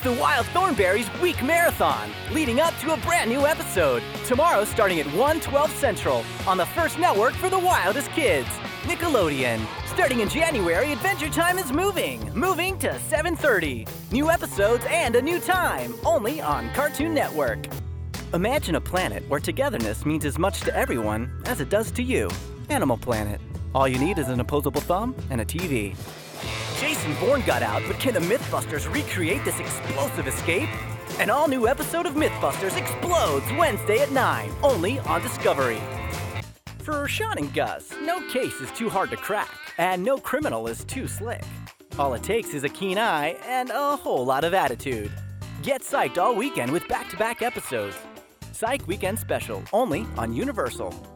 the Wild Thornberrys Week Marathon, leading up to a brand new episode. Tomorrow starting at 1:12 Central on the first network for the wildest kids, Nickelodeon. Starting in January, Adventure Time is moving to 7:30. New episodes and a new time, only on Cartoon Network. Imagine a planet where togetherness means as much to everyone as it does to you. Animal Planet. All you need is an opposable thumb and a TV. Jason Bourne got out, but can the Mythbusters recreate this explosive escape? An all-new episode of Mythbusters explodes Wednesday at 9, only on Discovery. For Sean and Gus, no case is too hard to crack, and no criminal is too slick. All it takes is a keen eye and a whole lot of attitude. Get psyched all weekend with back-to-back episodes. Psych Weekend Special, only on Universal.